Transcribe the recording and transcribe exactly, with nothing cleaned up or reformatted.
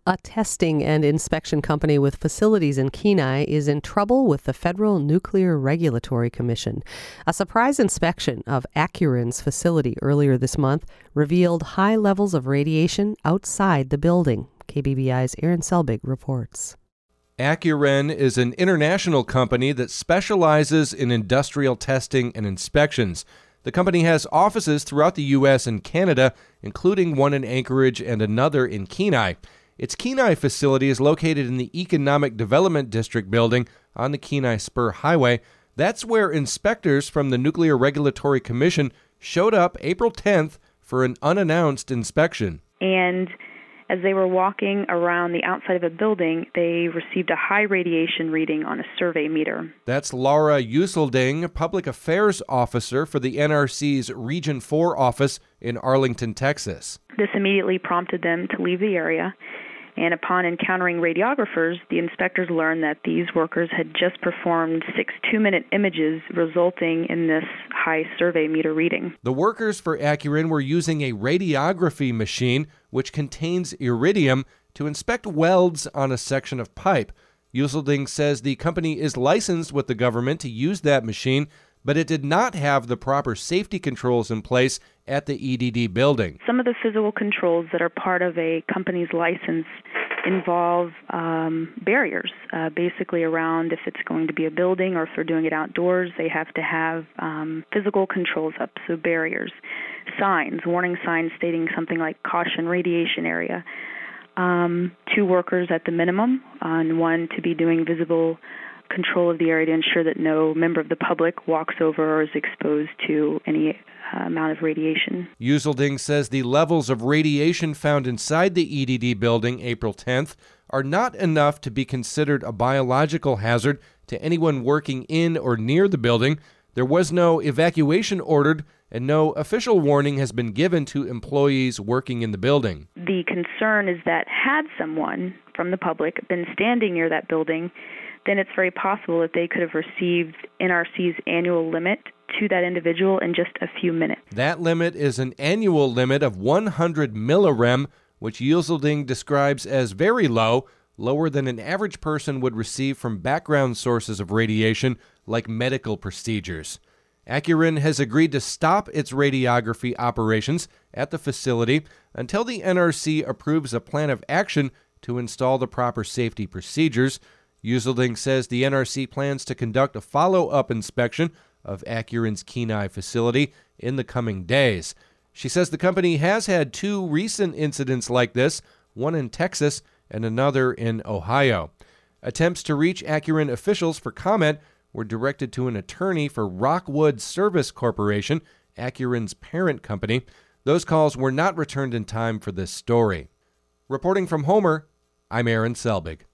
A testing and inspection company with facilities in Kenai is in trouble with the Federal Nuclear Regulatory Commission. A surprise inspection of Acuren's facility earlier this month revealed high levels of radiation outside the building. K B B I's Aaron Selbig reports. Acuren is an international company that specializes in industrial testing and inspections. The company has offices throughout the U S and Canada, including one in Anchorage and another in Kenai. Its Kenai facility is located in the Economic Development District building on the Kenai Spur Highway. That's where inspectors from the Nuclear Regulatory Commission showed up April tenth for an unannounced inspection. And as they were walking around the outside of a building, they received a high radiation reading on a survey meter. That's Laura Uselding, Public Affairs Officer for the N R C's Region four office in Arlington, Texas. This immediately prompted them to leave the area. And upon encountering radiographers, the inspectors learned that these workers had just performed six two-minute images, resulting in this high survey meter reading. The workers for Acuren were using a radiography machine, which contains iridium, to inspect welds on a section of pipe. Uselding says the company is licensed with the government to use that machine, but it did not have the proper safety controls in place at the E D D building. Some of the physical controls that are part of a company's license involve um, barriers, uh, basically around if it's going to be a building or if they're doing it outdoors, they have to have um, physical controls up, so barriers, signs, warning signs stating something like caution radiation area, um, two workers at the minimum, and one to be doing visible control of the area to ensure that no member of the public walks over or is exposed to any uh, amount of radiation. Uselding says the levels of radiation found inside the E D D building April tenth are not enough to be considered a biological hazard to anyone working in or near the building. There was no evacuation ordered, and no official warning has been given to employees working in the building. The concern is that had someone from the public been standing near that building, then it's very possible that they could have received N R C's annual limit to that individual in just a few minutes. That limit is an annual limit of one hundred millirem, which Uselding describes as very low, lower than an average person would receive from background sources of radiation like medical procedures. Acuren has agreed to stop its radiography operations at the facility until the N R C approves a plan of action to install the proper safety procedures. Uselding says the N R C plans to conduct a follow-up inspection of Acuren's Kenai facility in the coming days. She says the company has had two recent incidents like this, one in Texas and another in Ohio. Attempts to reach Acuren officials for comment were directed to an attorney for Rockwood Service Corporation, Acuren's parent company. Those calls were not returned in time for this story. Reporting from Homer, I'm Aaron Selbig.